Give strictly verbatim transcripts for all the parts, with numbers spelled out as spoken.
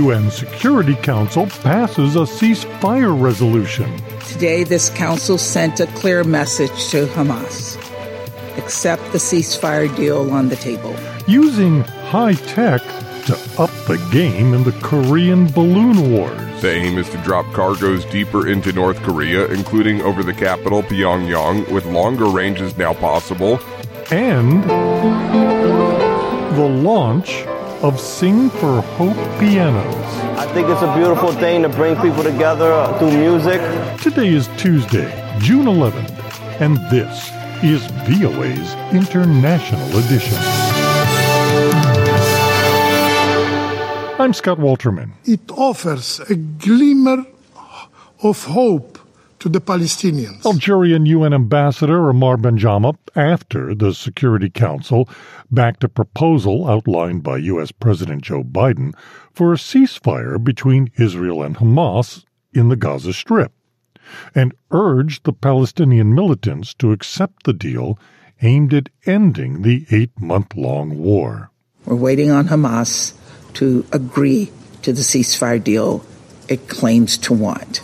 U N Security Council passes a ceasefire resolution. Today, this council sent a clear message to Hamas. Accept the ceasefire deal on the table. Using high tech to up the game in the Korean balloon wars. The aim is to drop cargoes deeper into North Korea, including over the capital, Pyongyang, with longer ranges now possible. And the launch of Sing for Hope pianos. I think it's a beautiful thing to bring people together through music. Today is Tuesday, June eleventh, and this is V O A's International Edition. I'm Scott Walterman. It offers a glimmer of hope to the Palestinians. Algerian U N Ambassador Amar Benjama, after the Security Council backed a proposal outlined by U S President Joe Biden for a ceasefire between Israel and Hamas in the Gaza Strip, and urged the Palestinian militants to accept the deal aimed at ending the eight-month-long war. We're waiting on Hamas to agree to the ceasefire deal it claims to want.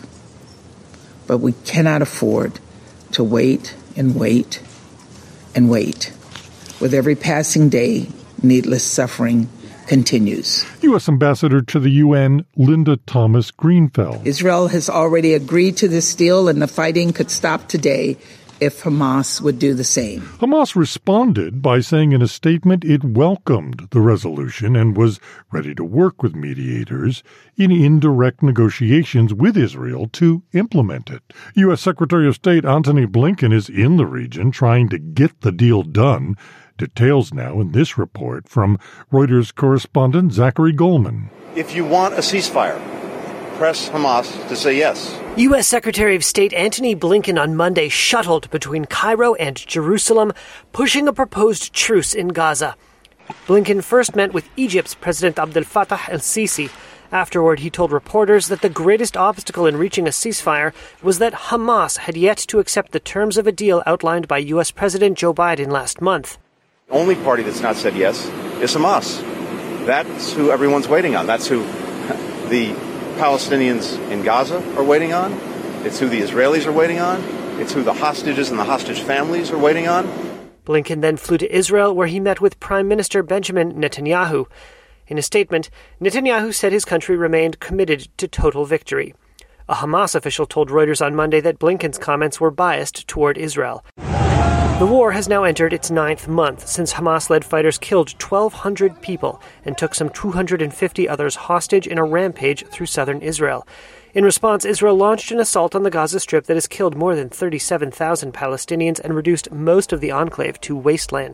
But we cannot afford to wait and wait and wait. With every passing day, needless suffering continues. U S Ambassador to the U N, Linda Thomas-Greenfield. Israel has already agreed to this deal, and the fighting could stop today if Hamas would do the same. Hamas responded by saying in a statement it welcomed the resolution and was ready to work with mediators in indirect negotiations with Israel to implement it. U S Secretary of State Antony Blinken is in the region trying to get the deal done. Details now in this report from Reuters correspondent Zachary Goldman. If you want a ceasefire, press Hamas to say yes. U S Secretary of State Antony Blinken on Monday shuttled between Cairo and Jerusalem, pushing a proposed truce in Gaza. Blinken first met with Egypt's President Abdel Fattah el-Sisi. Afterward, he told reporters that the greatest obstacle in reaching a ceasefire was that Hamas had yet to accept the terms of a deal outlined by U S President Joe Biden last month. The only party that's not said yes is Hamas. That's who everyone's waiting on. That's who the Palestinians in Gaza are waiting on. It's who the Israelis are waiting on. It's who the hostages and the hostage families are waiting on. Blinken then flew to Israel, where he met with Prime Minister Benjamin Netanyahu. In a statement, Netanyahu said his country remained committed to total victory. A Hamas official told Reuters on Monday that Blinken's comments were biased toward Israel. The war has now entered its ninth month since Hamas-led fighters killed twelve hundred people and took some two hundred fifty others hostage in a rampage through southern Israel. In response, Israel launched an assault on the Gaza Strip that has killed more than thirty-seven thousand Palestinians and reduced most of the enclave to wasteland.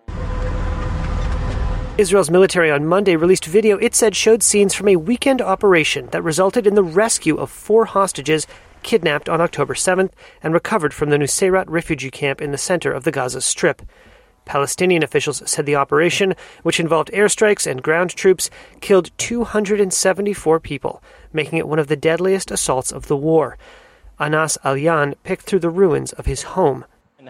Israel's military on Monday released video it said showed scenes from a weekend operation that resulted in the rescue of four hostages kidnapped on October seventh and recovered from the Nuseirat refugee camp in the center of the Gaza Strip. Palestinian officials said the operation, which involved airstrikes and ground troops, killed two hundred seventy-four people, making it one of the deadliest assaults of the war. Anas Alyan picked through the ruins of his home.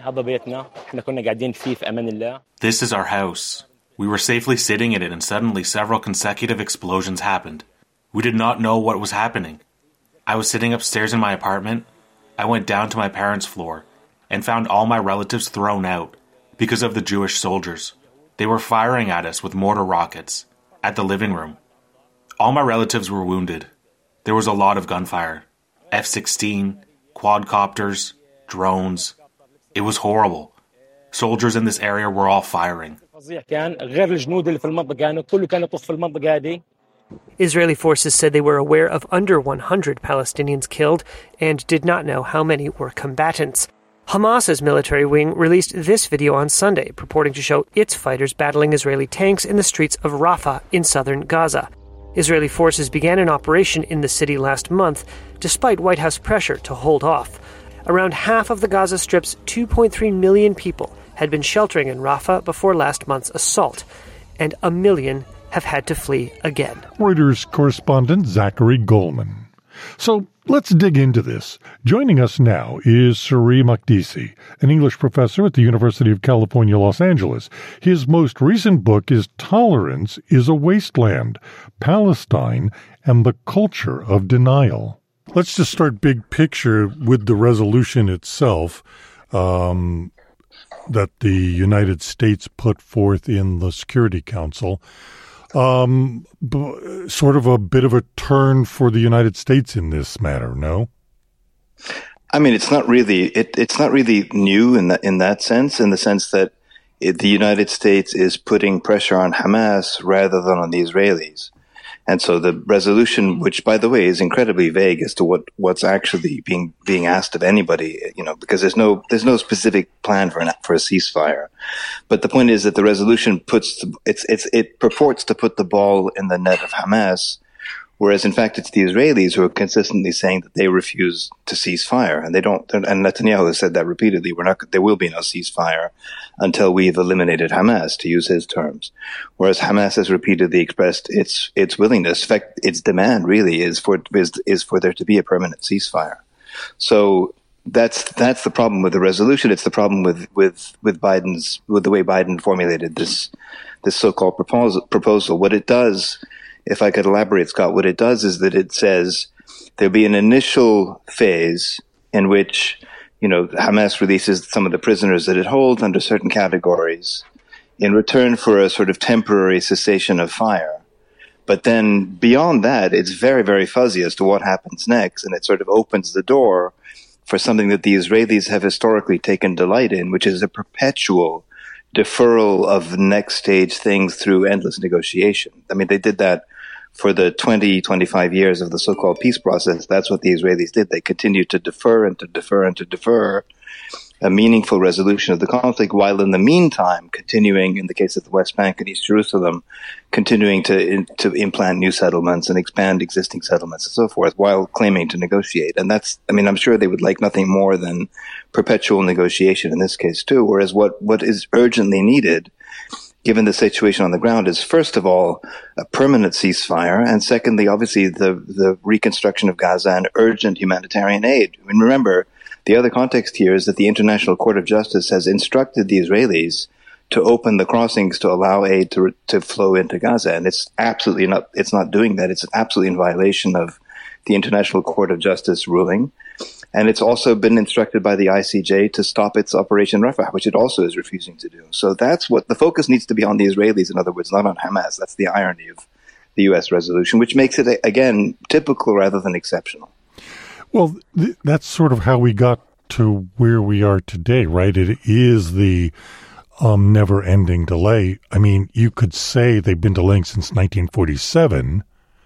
This is our house. We were safely sitting in it, and suddenly several consecutive explosions happened. We did not know what was happening. I was sitting upstairs in my apartment. I went down to my parents' floor and found all my relatives thrown out because of the Jewish soldiers. They were firing at us with mortar rockets at the living room. All my relatives were wounded. There was a lot of gunfire. F sixteen, quadcopters, drones. It was horrible. Soldiers in this area were all firing. Israeli forces said they were aware of under one hundred Palestinians killed and did not know how many were combatants. Hamas's military wing released this video on Sunday, purporting to show its fighters battling Israeli tanks in the streets of Rafah in southern Gaza. Israeli forces began an operation in the city last month, despite White House pressure to hold off. Around half of the Gaza Strip's two point three million people had been sheltering in Rafah before last month's assault, and a million have had to flee again. Reuters correspondent Zachary Goldman. So, Let's dig into this. Joining us now is Suri Makdisi, an English professor at the University of California, Los Angeles. His most recent book is Tolerance is a Wasteland, Palestine and the Culture of Denial. Let's just start big picture with the resolution itself um, that the United States put forth in the Security Council. Um, b- sort of a bit of a turn for the United States in this matter, no? I mean, it's not really it, it's not really new in that in that sense, in the sense that it, the United States is putting pressure on Hamas rather than on the Israelis. And so the resolution, which, by the way, is incredibly vague as to what, what's actually being being asked of anybody, you know, because there's no there's no specific plan for an, for a ceasefire. But the point is that the resolution puts it's it's it purports to put the ball in the net of Hamas, whereas in fact it's the Israelis who are consistently saying that they refuse to cease fire, and they don't. And Netanyahu has said that repeatedly. We're not. There will be no ceasefire until we've eliminated Hamas, to use his terms. Whereas Hamas has repeatedly expressed its its willingness. In fact, its demand really is for is, is for there to be a permanent ceasefire. So that's that's the problem with the resolution. It's the problem with with with Biden's with the way Biden formulated this this so-called proposal. Proposal. What it does, if I could elaborate, Scott, what it does is that it says there'll be an initial phase in which, you know, Hamas releases some of the prisoners that it holds under certain categories in return for a sort of temporary cessation of fire. But then beyond that, it's very, very fuzzy as to what happens next, and it sort of opens the door for something that the Israelis have historically taken delight in, which is a perpetual deferral of next stage things through endless negotiation. I mean, they did that for the twenty, twenty-five years of the so-called peace process. That's what the Israelis did. They continued to defer and to defer and to defer a meaningful resolution of the conflict, while in the meantime continuing, in the case of the West Bank and East Jerusalem, continuing to in, to implant new settlements and expand existing settlements and so forth, while claiming to negotiate. And that's, I mean, I'm sure they would like nothing more than perpetual negotiation in this case too, whereas what, what is urgently needed, given the situation on the ground, is first of all a permanent ceasefire, and secondly, obviously, the, the reconstruction of Gaza and urgent humanitarian aid. I mean, remember, the other context here is that the International Court of Justice has instructed the Israelis to open the crossings to allow aid to to flow into Gaza, and it's absolutely not. It's not doing that. It's absolutely in violation of the International Court of Justice ruling. And it's also been instructed by the I C J to stop its Operation Rafah, which it also is refusing to do. So that's what the focus needs to be on the Israelis, in other words, not on Hamas. That's the irony of the U S resolution, which makes it, again, typical rather than exceptional. Well, th- that's sort of how we got to where we are today, right? It is the um, never-ending delay. I mean, you could say they've been delaying since nineteen forty-seven.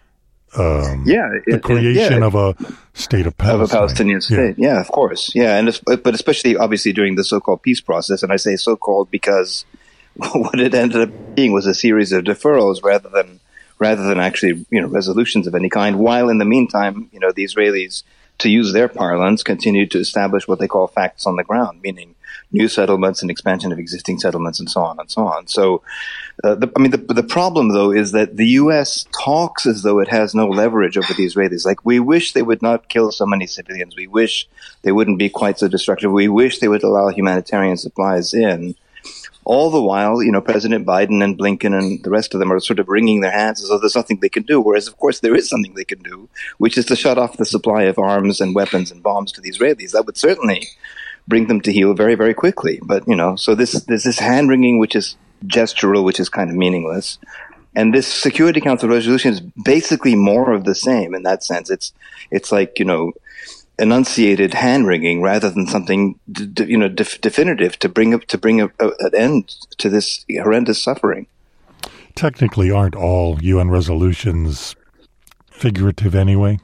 Um, yeah, it, the creation yeah. of a state of Palestine. Of a Palestinian state, yeah, yeah of course. Yeah, and but especially, obviously, during the so-called peace process, and I say so-called because what it ended up being was a series of deferrals rather than rather than actually, you know, resolutions of any kind, while in the meantime, you know, the Israelis, to use their parlance, continued to establish what they call facts on the ground, meaning new settlements and expansion of existing settlements and so on and so on. So, uh, the, I mean, the, the problem, though, is that the U S talks as though it has no leverage over the Israelis. Like, we wish they would not kill so many civilians. We wish they wouldn't be quite so destructive. We wish they would allow humanitarian supplies in. All the while, you know, President Biden and Blinken and the rest of them are sort of wringing their hands as though there's nothing they can do, whereas, of course, there is something they can do, which is to shut off the supply of arms and weapons and bombs to the Israelis. That would certainly bring them to heel very, very quickly. But, you know, so this there's this hand-wringing, which is gestural, which is kind of meaningless. And this Security Council resolution is basically more of the same in that sense. It's it's like, you know, enunciated hand-wringing rather than something, d- d- you know, def- definitive to bring up to bring a, a, an end to this horrendous suffering. Technically, aren't all U N resolutions figurative anyway?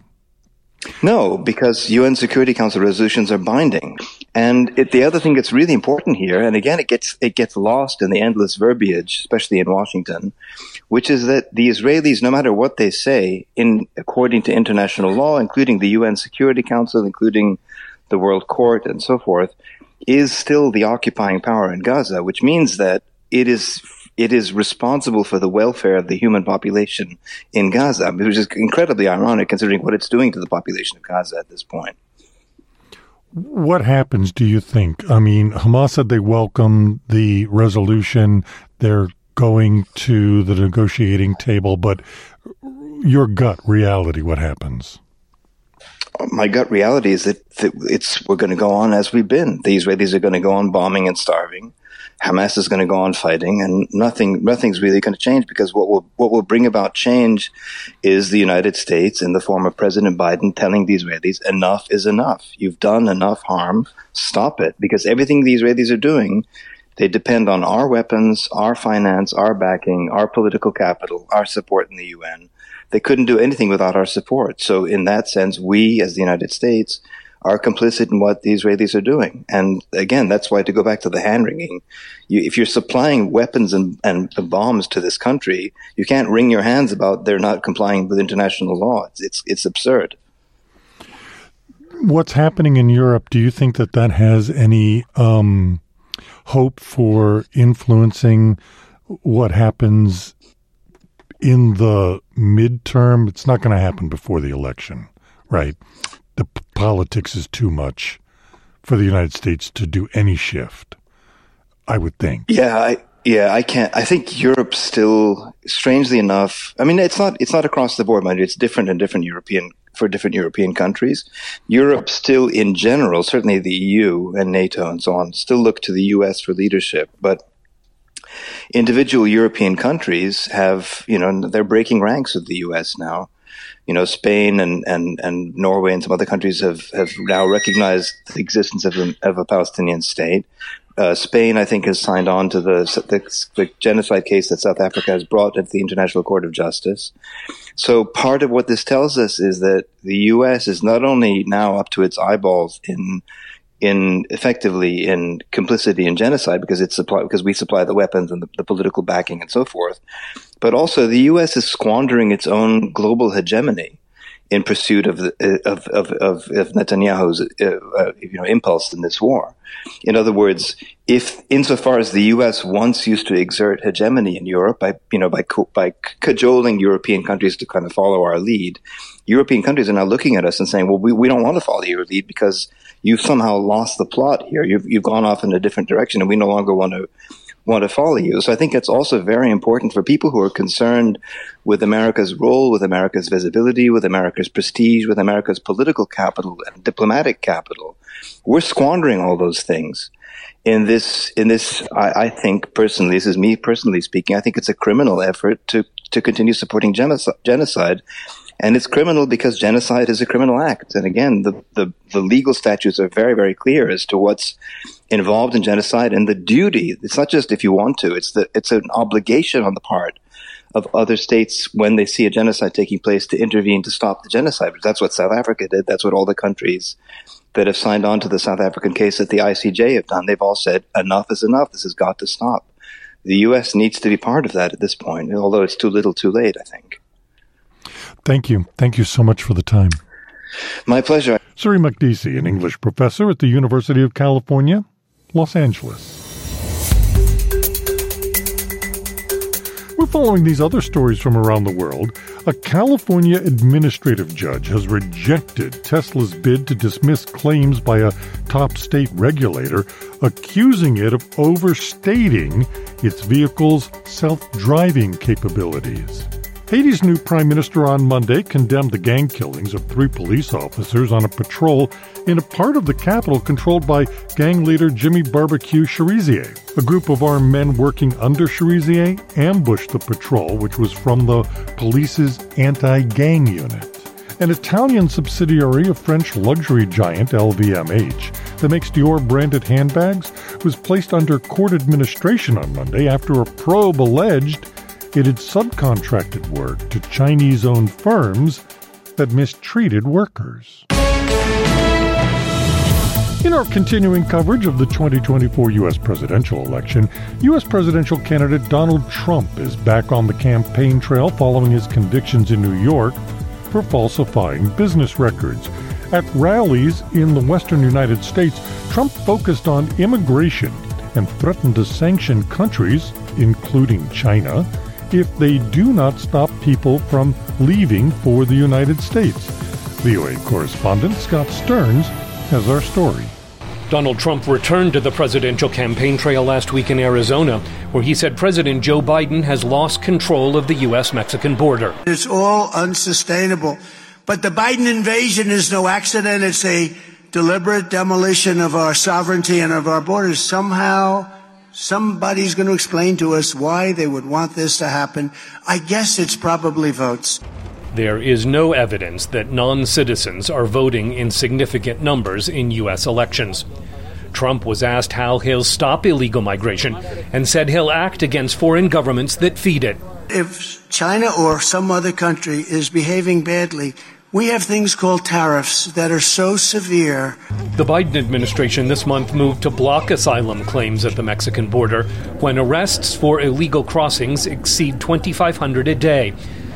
No, because U N Security Council resolutions are binding. And it, the other thing that's really important here, and again, it gets it gets lost in the endless verbiage, especially in Washington, which is that the Israelis, no matter what they say, in according to international law, including the U N Security Council, including the World Court and so forth, is still the occupying power in Gaza, which means that it is it is responsible for the welfare of the human population in Gaza, which is incredibly ironic considering what it's doing to the population of Gaza at this point. What happens, do you think? I mean, Hamas said they welcome the resolution. They're going to the negotiating table, but your gut reality, what happens? My gut reality is that, that it's we're going to go on as we've been. The Israelis are going to go on bombing and starving. Hamas is going to go on fighting, and nothing nothing's really going to change, because what will what will bring about change is the United States in the form of President Biden telling the Israelis, enough is enough. You've done enough harm. Stop it. Because everything the Israelis are doing, they depend on our weapons, our finance, our backing, our political capital, our support in the U N. They couldn't do anything without our support. So in that sense, we as the United States are complicit in what the Israelis are doing. And again, that's why, to go back to the hand-wringing, you, if you're supplying weapons and, and bombs to this country, you can't wring your hands about they're not complying with international law. It's, it's, it's absurd. What's happening in Europe, do you think that that has any um, hope for influencing what happens in the midterm? It's not going to happen before the election, right? The p- politics is too much for the United States to do any shift, I would think. Yeah, I, yeah, I can't. I think Europe still, strangely enough, I mean, it's not it's not across the board, mind you. It's different in different European for different European countries. Europe still, in general, certainly the E U and NATO and so on, still look to the U S for leadership, but individual European countries have, you know, they're breaking ranks with the U S now. You know, Spain and, and, and Norway and some other countries have, have now recognized the existence of a, of a Palestinian state. Uh, Spain, I think, has signed on to the, the, the genocide case that South Africa has brought at the International Court of Justice. So part of what this tells us is that the U S is not only now up to its eyeballs in in effectively in complicity in genocide because it's supply, because we supply the weapons and the, the political backing and so forth, but also the U S is squandering its own global hegemony in pursuit of the, of, of, of, of Netanyahu's uh, uh, you know impulse in this war. In other words, if insofar as the U S once used to exert hegemony in Europe by you know by by cajoling European countries to kind of follow our lead, European countries are now looking at us and saying, well, we, we don't want to follow your lead because you've somehow lost the plot here. You've you've gone off in a different direction, and we no longer want to want to follow you. So I think it's also very important for people who are concerned with America's role, with America's visibility, with America's prestige, with America's political capital and diplomatic capital. We're squandering all those things in this. In this, I, I think personally, this is me personally speaking. I think it's a criminal effort to to continue supporting genocide. genocide. And it's criminal because genocide is a criminal act. And again, the, the, the legal statutes are very, very clear as to what's involved in genocide and the duty. It's not just if you want to, it's the, it's an obligation on the part of other states when they see a genocide taking place to intervene to stop the genocide. That's what South Africa did. That's what all the countries that have signed on to the South African case at the I C J have done. They've all said, enough is enough. This has got to stop. The U S needs to be part of that at this point, although it's too little too late, I think. Thank you. Thank you so much for the time. My pleasure. Suri Makdisi, an English professor at the University of California, Los Angeles. We're following these other stories from around the world. A California administrative judge has rejected Tesla's bid to dismiss claims by a top state regulator, accusing it of overstating its vehicle's self-driving capabilities. Haiti's new prime minister on Monday condemned the gang killings of three police officers on a patrol in a part of the capital controlled by gang leader Jimmy Barbecue Cherizier. A group of armed men working under Cherizier ambushed the patrol, which was from the police's anti-gang unit. An Italian subsidiary of French luxury giant L V M H that makes Dior-branded handbags was placed under court administration on Monday after a probe alleged it had subcontracted work to Chinese-owned firms that mistreated workers. In our continuing coverage of the twenty twenty-four U S presidential election, U S presidential candidate Donald Trump is back on the campaign trail following his convictions in New York for falsifying business records. At rallies in the western United States, Trump focused on immigration and threatened to sanction countries, including China, if they do not stop people from leaving for the United States. V O A correspondent Scott Stearns has our story. Donald Trump returned to the presidential campaign trail last week in Arizona, where he said President Joe Biden has lost control of the U S Mexican border. It's all unsustainable. But the Biden invasion is no accident. It's a deliberate demolition of our sovereignty and of our borders. Somehow, somebody's going to explain to us why they would want this to happen. I guess it's probably votes. There is no evidence that non-citizens are voting in significant numbers in U S elections. Trump was asked how he'll stop illegal migration and said he'll act against foreign governments that feed it. If China or some other country is behaving badly, we have things called tariffs that are so severe. The Biden administration this month moved to block asylum claims at the Mexican border when arrests for illegal crossings exceed twenty-five hundred a day.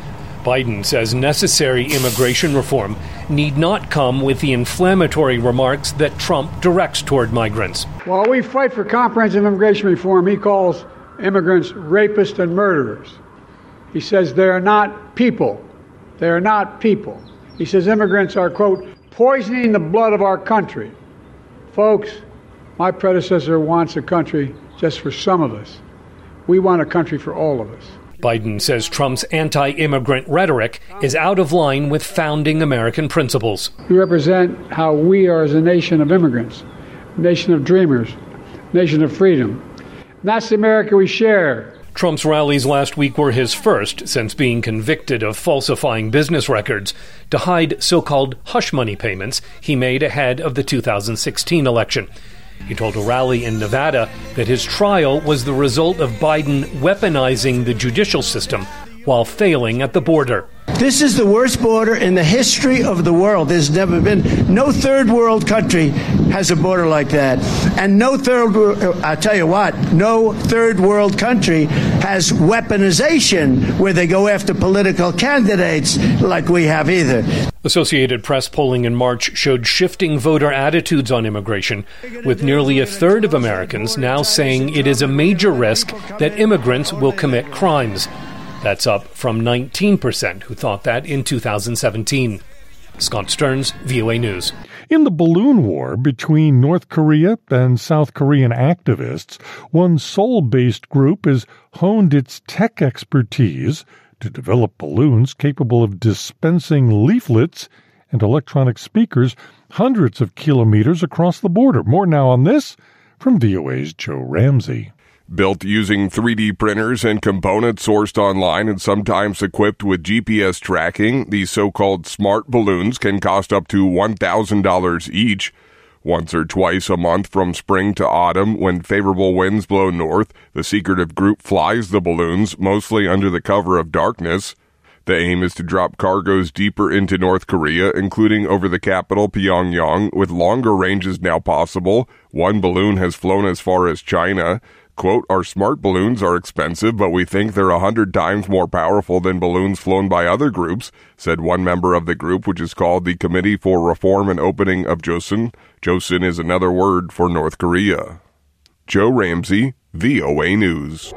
Biden says necessary immigration reform need not come with the inflammatory remarks that Trump directs toward migrants. While we fight for comprehensive immigration reform, he calls immigrants rapists and murderers. He says they are not people. They are not people. He says immigrants are, quote, poisoning the blood of our country. Folks, my predecessor wants a country just for some of us. We want a country for all of us. Biden says Trump's anti-immigrant rhetoric is out of line with founding American principles. We represent how we are as a nation of immigrants, nation of dreamers, nation of freedom. And that's the America we share. Trump's rallies last week were his first since being convicted of falsifying business records to hide so-called hush money payments he made ahead of the two thousand sixteen election. He told a rally in Nevada that his trial was the result of Biden weaponizing the judicial system while failing at the border. This is the worst border in the history of the world. There's never been, no third world country has a border like that. And no third, I'll tell you what, no third world country has weaponization where they go after political candidates like we have either. Associated Press polling in March showed shifting voter attitudes on immigration, with nearly a third of Americans now saying it is a major risk that immigrants will commit crimes. That's up from nineteen percent who thought that in two thousand seventeen. Scott Stearns, V O A News. In the balloon war between North Korea and South Korean activists, one Seoul-based group has honed its tech expertise to develop balloons capable of dispensing leaflets and electronic speakers hundreds of kilometers across the border. More now on this from V O A's Joe Ramsey. Built using three D printers and components sourced online and sometimes equipped with G P S tracking, these so-called smart balloons can cost up to one thousand dollars each. Once or twice a month from spring to autumn, when favorable winds blow north, the secretive group flies the balloons, mostly under the cover of darkness. The aim is to drop cargoes deeper into North Korea, including over the capital, Pyongyang, with longer ranges now possible. One balloon has flown as far as China. Quote, our smart balloons are expensive, but we think they're a hundred times more powerful than balloons flown by other groups, said one member of the group, which is called the Committee for Reform and Opening of Joseon. Joseon is another word for North Korea. Joe Ramsey, V O A News.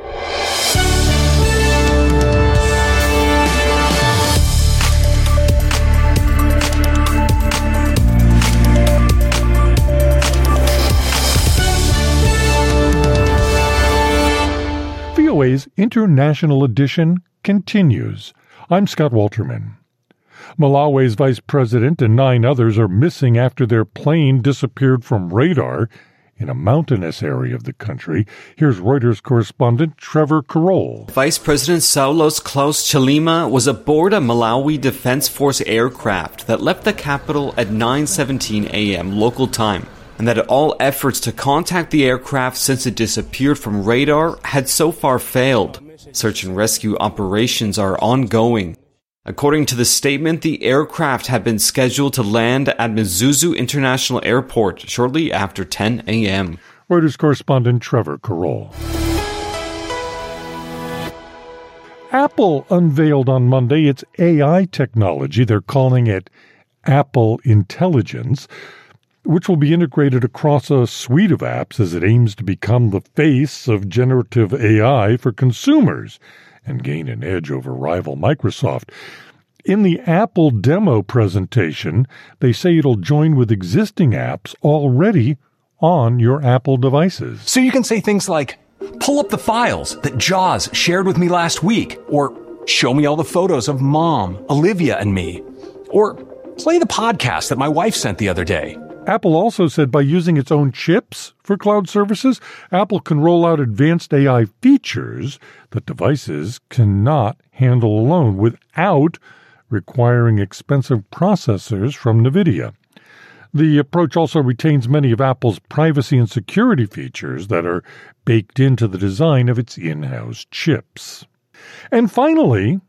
V O A's International Edition continues. I'm Scott Walterman. Malawi's vice president and nine others are missing after their plane disappeared from radar in a mountainous area of the country. Here's Reuters correspondent Trevor Carroll. Vice President Saulos Klaus Chilima was aboard a Malawi Defense Force aircraft that left the capital at nine seventeen a.m. local time, and that all efforts to contact the aircraft since it disappeared from radar had so far failed. Search and rescue operations are ongoing. According to the statement, the aircraft had been scheduled to land at Mzuzu International Airport shortly after ten a.m. Reuters correspondent Trevor Carroll. Apple unveiled on Monday its A I technology. They're calling it Apple Intelligence, which will be integrated across a suite of apps as it aims to become the face of generative A I for consumers and gain an edge over rival Microsoft. In the Apple demo presentation, they say it'll join with existing apps already on your Apple devices. So you can say things like, pull up the files that Jaws shared with me last week, or show me all the photos of Mom, Olivia, and me, or play the podcast that my wife sent the other day. Apple also said by using its own chips for cloud services, Apple can roll out advanced A I features that devices cannot handle alone without requiring expensive processors from NVIDIA. The approach also retains many of Apple's privacy and security features that are baked into the design of its in-house chips. And finally,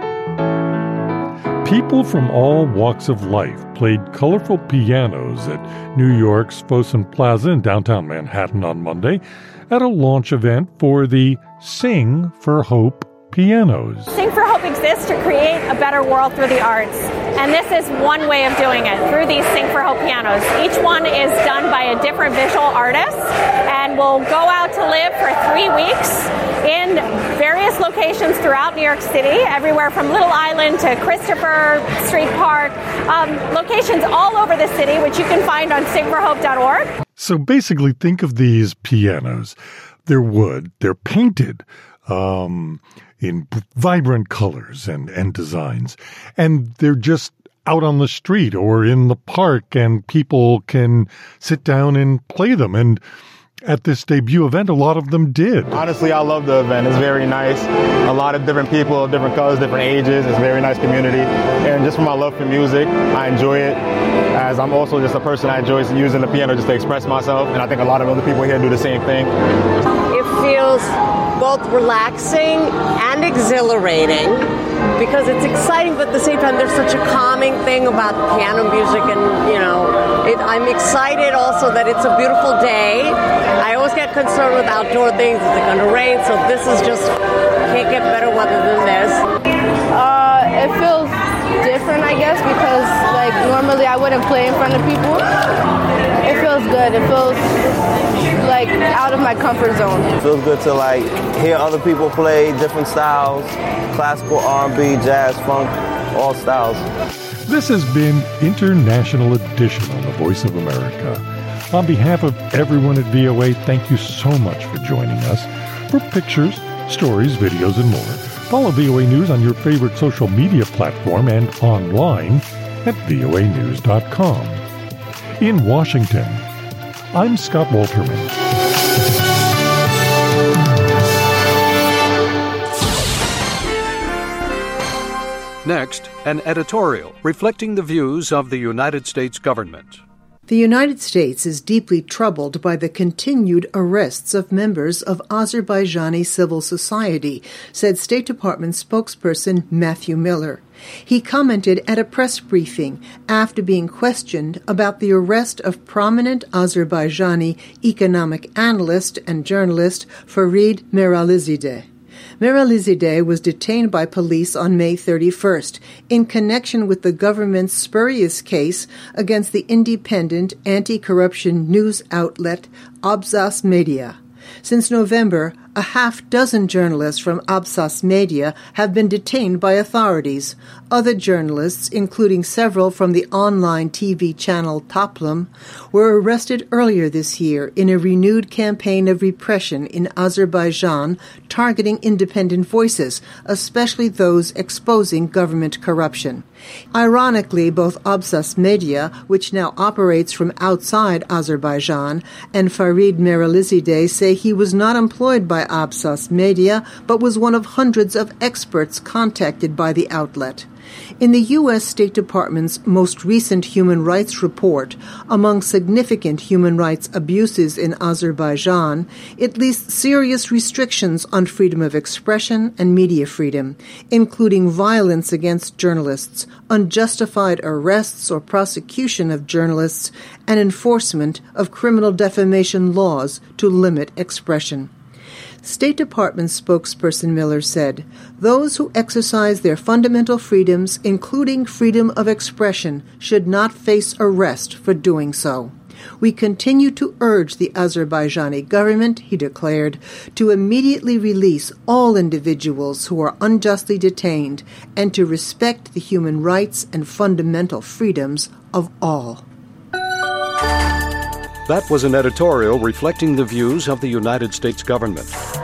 people from all walks of life played colorful pianos at New York's Fosun Plaza in downtown Manhattan on Monday at a launch event for the Sing for Hope pianos. Sing for Hope exists to create a better world through the arts, and this is one way of doing it, through these Sing for Hope pianos. Each one is done by a different visual artist, and will go out to live for three weeks in various locations throughout New York City, everywhere from Little Island to Christopher Street Park, um, locations all over the city, which you can find on sing for hope dot org. So basically, think of these pianos. They're wood, they're painted, um, in vibrant colors and, and designs. And they're just out on the street or in the park, and people can sit down and play them. And at this debut event, a lot of them did. Honestly, I love the event. It's very nice. A lot of different people, different colors, different ages. It's a very nice community. And just from my love for music, I enjoy it. As I'm also just a person that enjoys using the piano just to express myself. And I think a lot of other people here do the same thing. It feels both relaxing and exhilarating because it's exciting, but at the same time, there's such a calming thing about piano music. And, you know, it, I'm excited also that it's a beautiful day. I always get concerned with outdoor things. Is it going to rain? So this is just, can't get better weather than this. Uh, it feels different, I guess, because, like, normally I wouldn't play in front of people. It feels good. It feels like out of my comfort zone. It feels good to like hear other people play different styles, classical, R and B, jazz, funk, all styles. This has been International Edition on the Voice of America. On behalf of everyone at V O A, thank you so much for joining us. For pictures, stories, videos, and more, follow V O A News on your favorite social media platform and online at V O A news dot com. In Washington, I'm Scott Walterman. Next, an editorial reflecting the views of the United States government. The United States is deeply troubled by the continued arrests of members of Azerbaijani civil society, said State Department spokesperson Matthew Miller. He commented at a press briefing after being questioned about the arrest of prominent Azerbaijani economic analyst and journalist Farid Meralizadeh. Meralizadeh was detained by police on May thirty-first in connection with the government's spurious case against the independent anti-corruption news outlet Absas Media. Since November, a half dozen journalists from Absas Media have been detained by authorities. Other journalists, including several from the online T V channel Toplum, were arrested earlier this year in a renewed campaign of repression in Azerbaijan targeting independent voices, especially those exposing government corruption. Ironically, both Absas Media, which now operates from outside Azerbaijan, and Farid Meralizadeh say he was not employed by Absas Media, but was one of hundreds of experts contacted by the outlet. In the U S State Department's most recent human rights report, among significant human rights abuses in Azerbaijan, it lists serious restrictions on freedom of expression and media freedom, including violence against journalists, unjustified arrests or prosecution of journalists, and enforcement of criminal defamation laws to limit expression. State Department spokesperson Miller said, "Those who exercise their fundamental freedoms, including freedom of expression, should not face arrest for doing so. We continue to urge the Azerbaijani government, he declared, to immediately release all individuals who are unjustly detained and to respect the human rights and fundamental freedoms of all. That was an editorial reflecting the views of the United States government.